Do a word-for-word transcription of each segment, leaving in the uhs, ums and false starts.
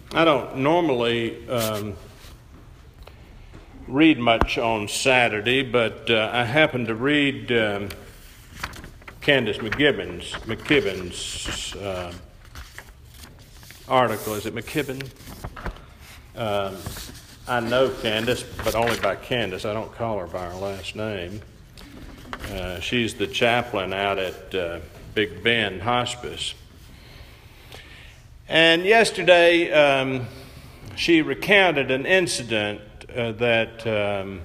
I don't normally um, read much on Saturday, but uh, I happened to read um, Candace McKibben's, McKibben's uh, article. Is it McKibben? Um, I know Candace, but only by Candace. I don't call her by her last name. Uh, she's the chaplain out at uh, Big Bend Hospice. And yesterday, um, she recounted an incident uh, that um,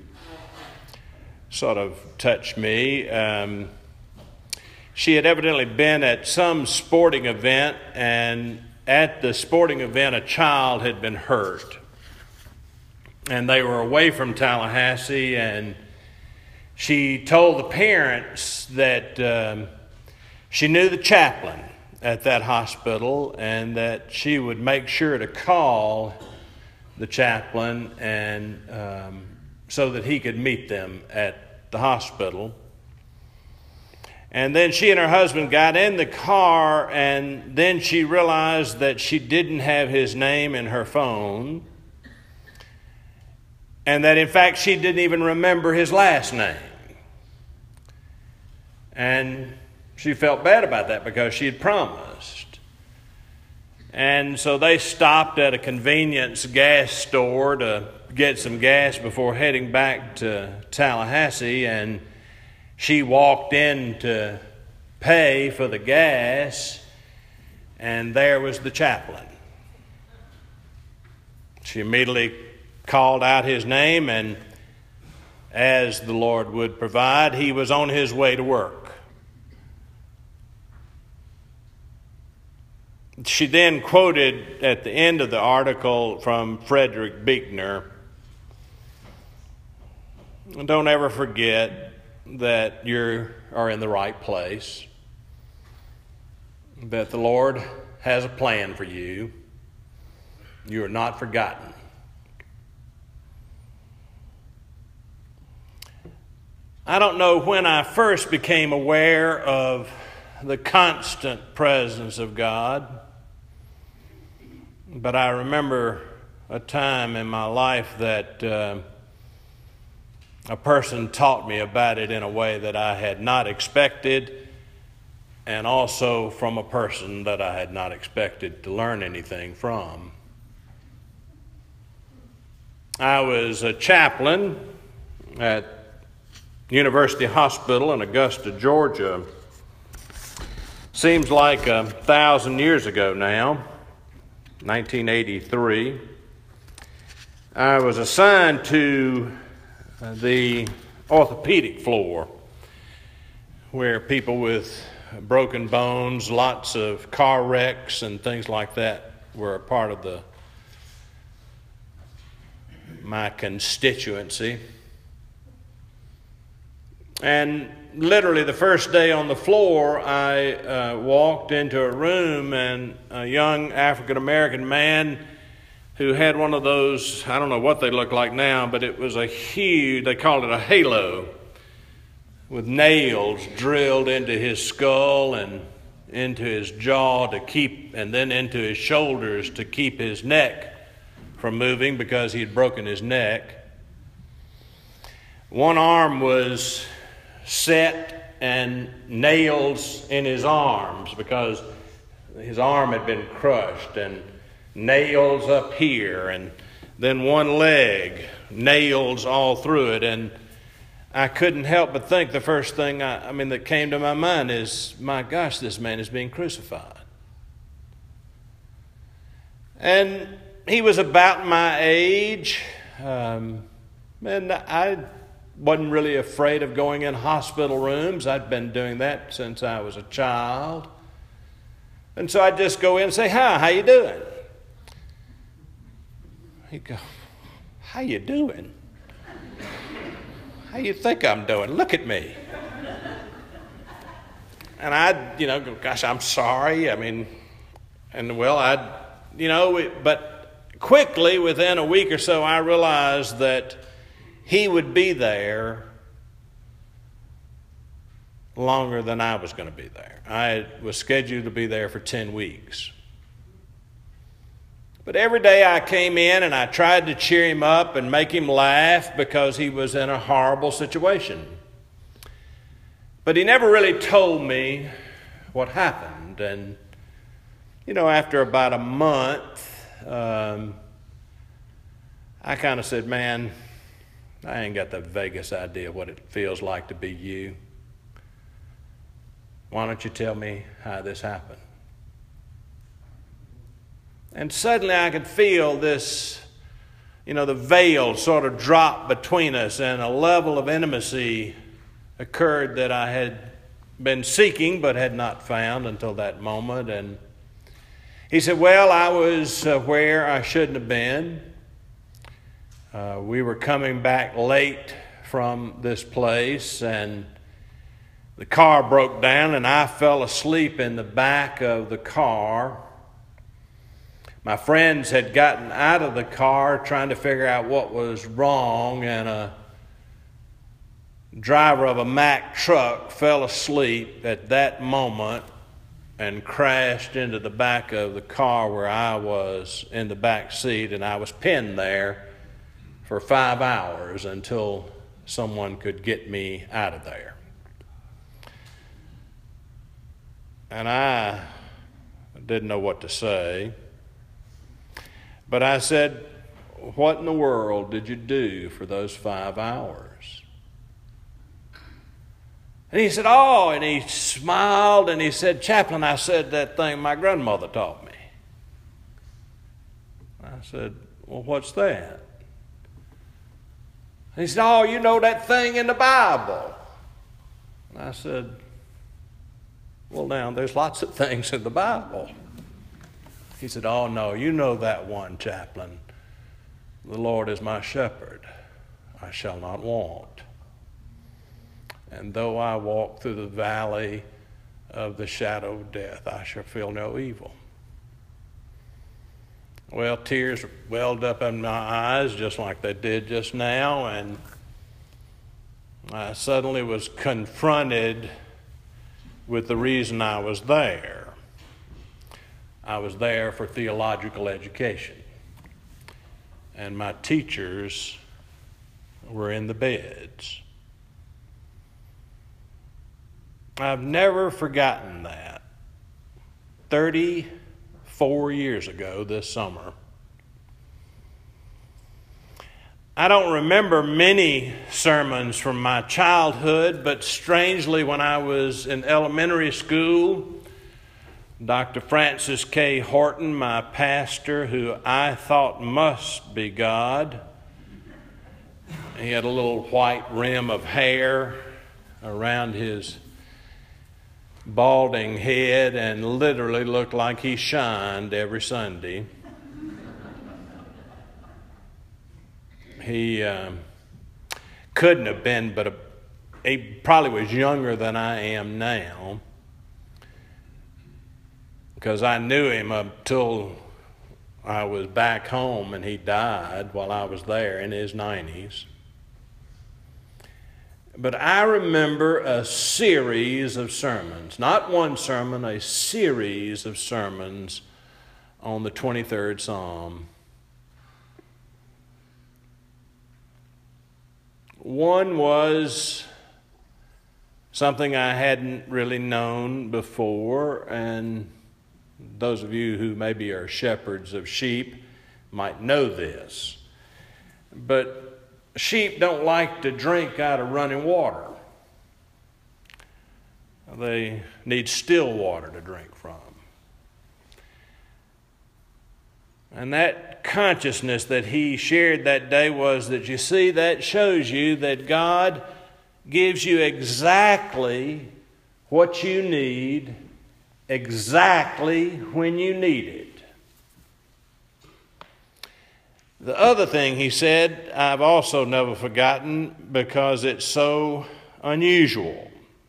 sort of touched me. Um, she had evidently been at some sporting event, and at the sporting event, a child had been hurt. And they were away from Tallahassee, and she told the parents that um, she knew the chaplain at that hospital and that she would make sure to call the chaplain and um, so that he could meet them at the hospital. And then she and her husband got in the car, and then she realized that she didn't have his name in her phone, and that in fact she didn't even remember his last name. And she felt bad about that because she had promised. And so they stopped at a convenience gas store to get some gas before heading back to Tallahassee, and she walked in to pay for the gas, and there was the chaplain. She immediately called out his name, and as the Lord would provide, he was on his way to work. She then quoted at the end of the article from Frederick Buechner, "Don't ever forget that you are in the right place, that the Lord has a plan for you. You are not forgotten." I don't know when I first became aware of the constant presence of God, but I remember a time in my life that uh, a person taught me about it in a way that I had not expected, and also from a person that I had not expected to learn anything from. I was a chaplain at University Hospital in Augusta, Georgia. Seems like a thousand years ago now, nineteen eighty-three. I was assigned to the orthopedic floor, where people with broken bones, lots of car wrecks and things like that were a part of the my constituency. And literally the first day on the floor, I uh, walked into a room, and a young African-American man who had one of those, I don't know what they look like now, but it was a huge, they called it a halo, with nails drilled into his skull and into his jaw to keep, and then into his shoulders to keep his neck from moving because he had broken his neck. One arm was set and nails in his arms because his arm had been crushed, and nails up here, and then one leg, nails all through it. And I couldn't help but think the first thing I, I mean that came to my mind is, my gosh, this man is being crucified. And he was about my age, um, and I wasn't really afraid of going in hospital rooms. I'd been doing that since I was a child. And so I'd just go in and say, "Hi, how you doing?" He'd go, "How you doing? How you think I'm doing? Look at me." And I'd, you know, go, "Gosh, I'm sorry." I mean, and well, I'd, you know, but quickly within a week or so, I realized that he would be there longer than I was going to be there. I was scheduled to be there for ten weeks. But every day I came in and I tried to cheer him up and make him laugh because he was in a horrible situation. But he never really told me what happened. And, you know, after about a month, um, I kind of said, man, I ain't got the vaguest idea what it feels like to be you. Why don't you tell me how this happened? And suddenly I could feel this, you know, the veil sort of drop between us, and a level of intimacy occurred that I had been seeking but had not found until that moment. And he said, well, I was uh, where I shouldn't have been. Uh, we were coming back late from this place, and the car broke down, and I fell asleep in the back of the car. My friends had gotten out of the car trying to figure out what was wrong, and a driver of a Mack truck fell asleep at that moment and crashed into the back of the car where I was in the back seat, and I was pinned there for five hours until someone could get me out of there. And I didn't know what to say, but I said, what in the world did you do for those five hours? And he said, oh, and he smiled and he said, Chaplain, I said that thing my grandmother taught me. I said, well, what's that? And he said, oh, you know that thing in the Bible. And I said, well, now, there's lots of things in the Bible. He said, oh, no, you know that one, Chaplain. The Lord is my shepherd. I shall not want. And though I walk through the valley of the shadow of death, I shall feel no evil. Well, tears welled up in my eyes just like they did just now, and I suddenly was confronted with the reason I was there. I was there for theological education, and my teachers were in the beds. I've never forgotten that. thirty-four years ago this summer. I don't remember many sermons from my childhood, but strangely, when I was in elementary school, Doctor Francis K. Horton, my pastor, who I thought must be God, he had a little white rim of hair around his balding head and literally looked like he shined every Sunday. He um, couldn't have been, but a, he probably was younger than I am now, because I knew him until I was back home and he died while I was there in his nineties. But I remember a series of sermons, not one sermon, a series of sermons on the twenty-third Psalm. One was something I hadn't really known before, and those of you who maybe are shepherds of sheep might know this. But sheep don't like to drink out of running water. They need still water to drink from. And that consciousness that he shared that day was that, you see, that shows you that God gives you exactly what you need, exactly when you need it. The other thing he said, I've also never forgotten because it's so unusual.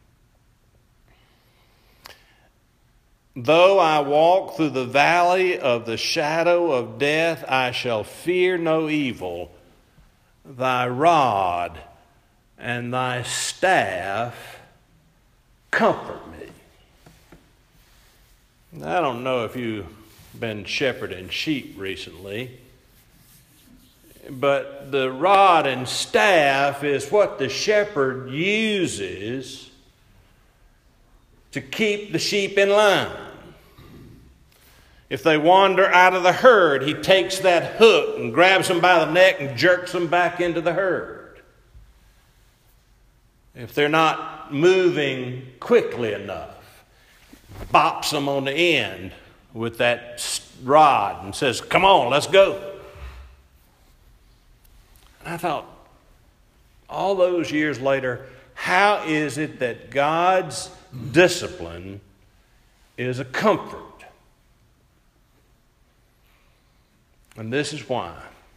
Though I walk through the valley of the shadow of death, I shall fear no evil. Thy rod and thy staff comfort me. I don't know if you've been shepherding sheep recently. But the rod and staff is what the shepherd uses to keep the sheep in line. If they wander out of the herd, he takes that hook and grabs them by the neck and jerks them back into the herd. If they're not moving quickly enough, bops them on the end with that rod and says, "Come on, let's go." And I thought, all those years later, how is it that God's discipline is a comfort? And this is why.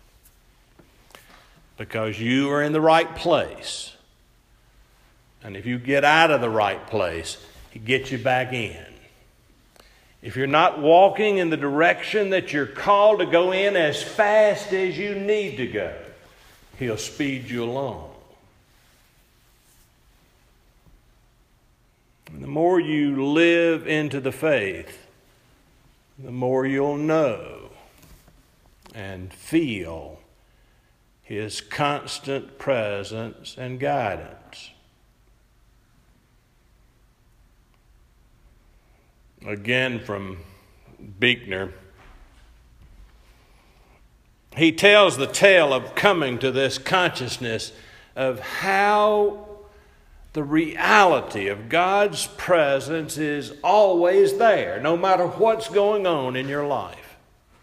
Because you are in the right place. And if you get out of the right place, He gets you back in. If you're not walking in the direction that you're called to go in as fast as you need to go, He'll speed you along. And the more you live into the faith, the more you'll know and feel His constant presence and guidance. Again from Buechner, he tells the tale of coming to this consciousness of how the reality of God's presence is always there, no matter what's going on in your life.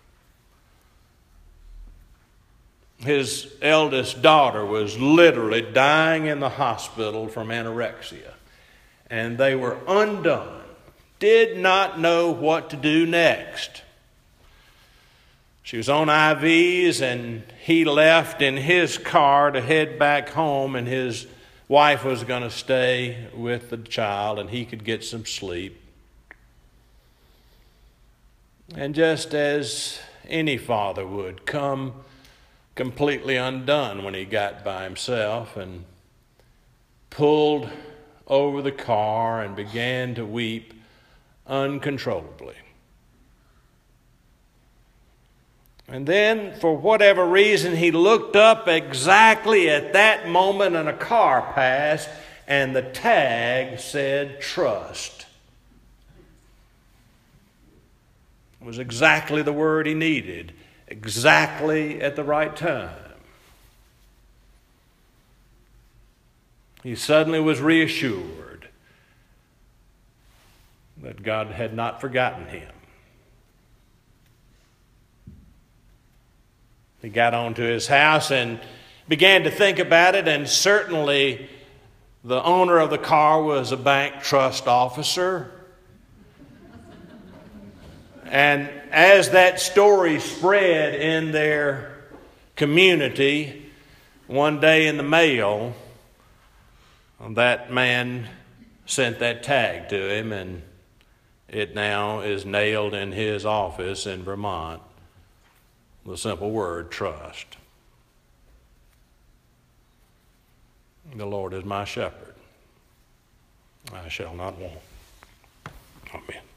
His eldest daughter was literally dying in the hospital from anorexia, and they were undone, did not know what to do next. She was on I Vs, and he left in his car to head back home, and his wife was going to stay with the child, and he could get some sleep. And just as any father would, come completely undone when he got by himself and pulled over the car and began to weep uncontrollably. And then, for whatever reason, he looked up exactly at that moment and a car passed, and the tag said trust. It was exactly the word he needed, exactly at the right time. He suddenly was reassured that God had not forgotten him. He got on to his house and began to think about it, and certainly the owner of the car was a bank trust officer. And as that story spread in their community, one day in the mail, that man sent that tag to him, and it now is nailed in his office in Vermont. The simple word, trust. The Lord is my shepherd. I shall not want. Amen.